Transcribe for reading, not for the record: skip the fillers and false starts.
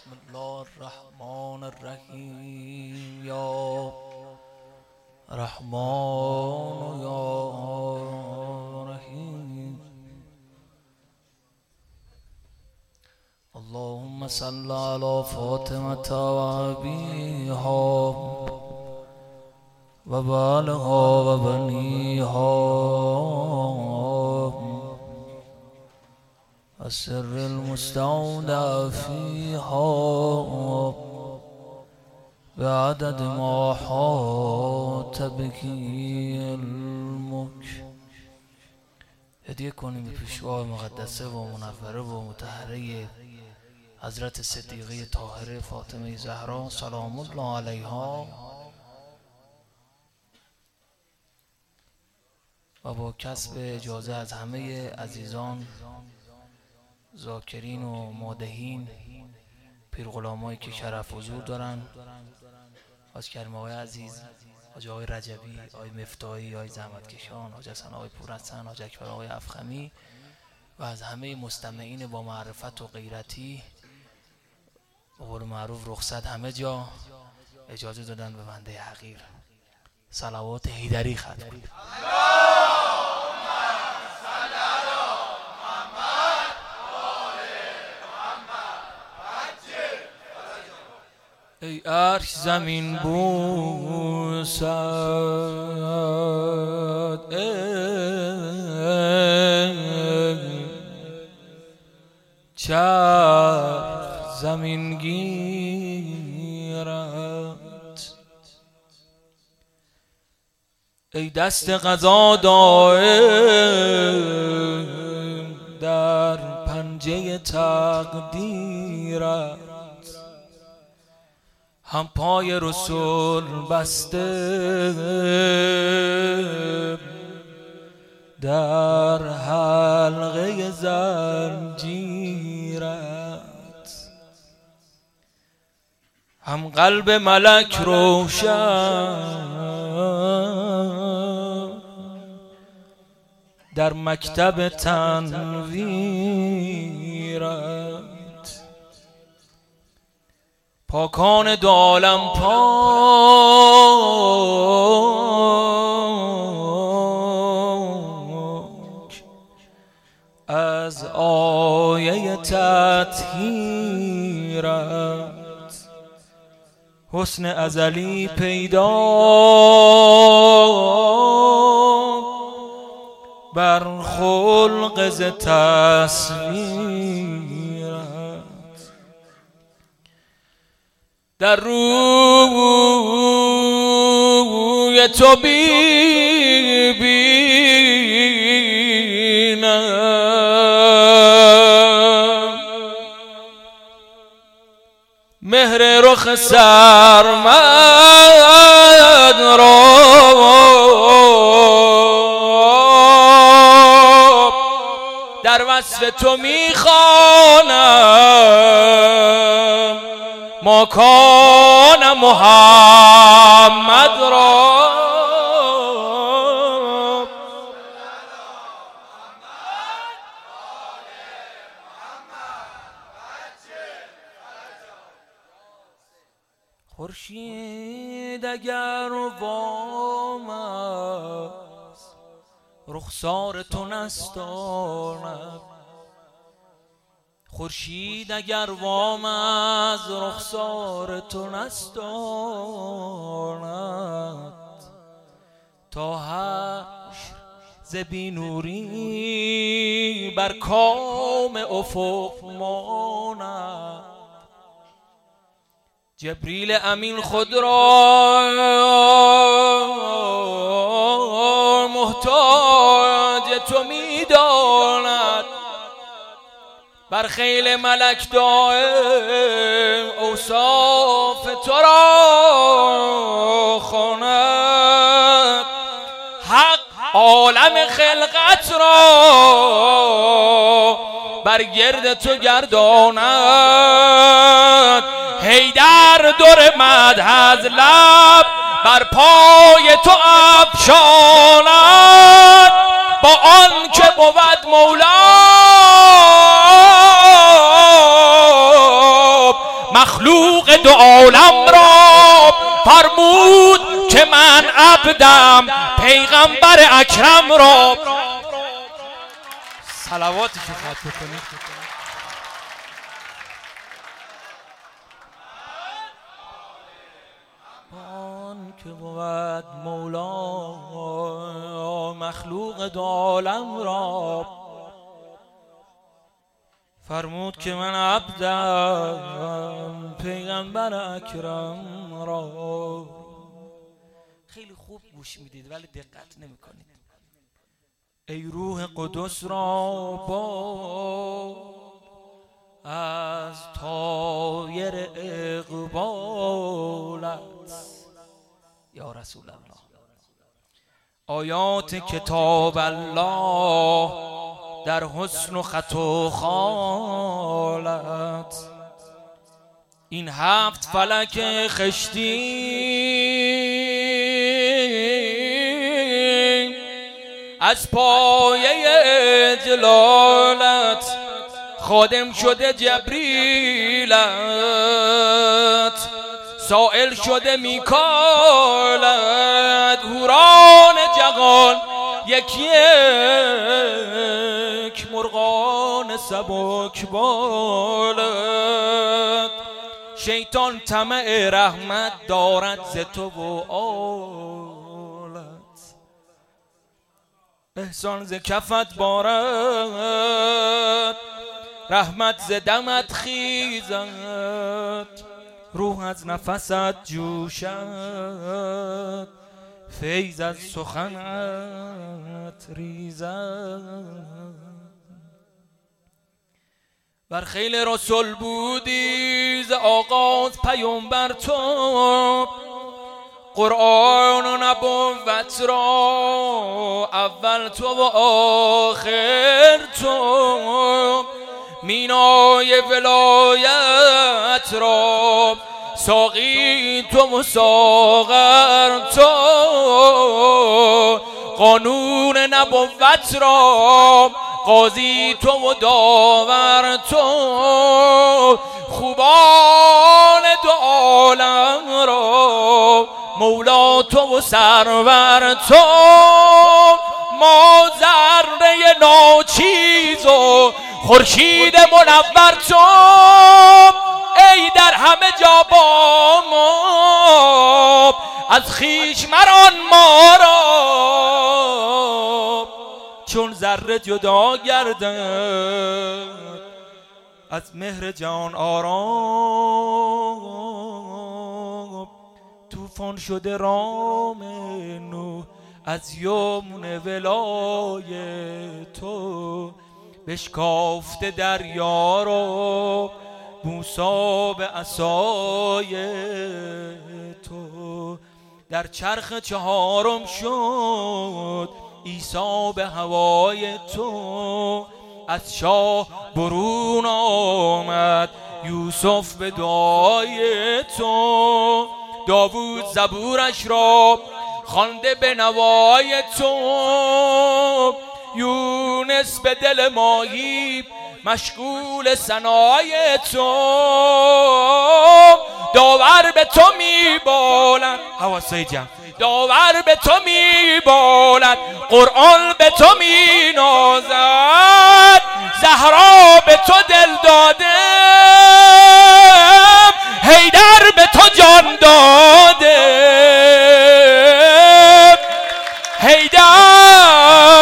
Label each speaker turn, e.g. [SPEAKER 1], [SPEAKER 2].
[SPEAKER 1] بسم الله الرحمن الرحیم یا رحمان یا رحیم. اللهم صل علی فاطمة و ابیها و بالها و بنیها السر المستودع فيها بعدد ما حاط به علمك. هدیه کنیم به پیشوا مقدسه و منوره و مطهره حضرت صدیقه طاهره فاطمه زهرا سلام الله علیها و با کسب اجازه از همه عزیزان ذاکرین و مادحین پیرغلامایی که شرف حضور دارن، حاج کریم آقای عزیز، حاج آقای رجبی، آقای مفتاحی، آقای زحمتکشان، حاج حسن آقای پورحسن، حاج اکبر آقای افخمی و از همه مستمعین با معرفت و غیرتی به قول معروف رخصت همه جا اجازه دادن به بنده حقیر صلوات حیدری ختم کنیم. ای عرش زمین بوسد، ای چرخ زمین گیرد، ای دست قضا دائم در پنجه تقدیرت، هم پای رسول بسته در حلقه زنجیرت، هم قلب ملک روشن در مکتب تنویرت، پاکان دو عالم پاک از آیه تطهیرت، حسن ازلی پیدا بر خلق ز تصویرت، در روی تو ببینم مهر رخ سرمد را، در وصف تو میخوانم ماکان محمد را، خورشید اگر وام است رخسار تو نستاند، خورشید اگر وام از رخسار تو نستاند، تا حشر ز بینوری بر کام افق ماند، جبریل امین خود را محتاج تو می‌داند، بر خیل ملک دائم اوصاف تو را خواند، حق عالم خلقت را بر گرد تو گرداند، حیدر در مدح از لب بر پای تو افشاند، با آن که بود مولا
[SPEAKER 2] مخلوق دو عالم را، فرمود که من عبدم پیغمبر اکرم را. صلواتش رو ختم کنید. آن که بود مولا مخلوق دو عالم را، فرمود که من عبدم پیغمبر اکرم را. خیلی خوب گوش میدید ولی دقت نمی کنید. ای روح قدس را با از طایر اقبالت یا رسول الله، آیات کتاب الله در حسن و خط و خالت، این 7 فلک خشتی از پایه جلالت، خادم شده جبریلت، سائل شده میکالت، هوران جهان یک یک مرغان سبک بالت. شیطان طمع رحمت دارد ز تو و آلت، احسان ز کفت بارد، رحمت ز دمت خیزد، روح از نفست جوشد، فیض از سخنت ریزد. بر خیل رسول بودی ز آغاز پیامبر تو، قرآن و نبوت را اول تو و آخر تو، مینای ولایت را ساقی تو و ساغر تو، قانون نبوت را قاضی تو و داور تو، خوبان دو عالم را مولا تو و سرور تو، ما ذره ناچیز و خورشید منور تو، ای در همه جا با ما از خویش مران ما را، چون ذره جدا گردد از مهر جان آرام، طوفان شده رام نوح از یمن ولای تو، بشکافته دریا را موسی به عصای تو، در چرخ چهارم شد عیسی به هوای تو، از شاه برون آمد یوسف به دعای تو، داوود زبورش را خوانده به نوای تو، یونس به دل ماهی مشغول ثنای تو، داور به تو میبالد حواسای جمع، داور به تو میبالد، قرآن به تو مینازد، زهرا به تو دل داده، حیدر به تو جان داده، حیدر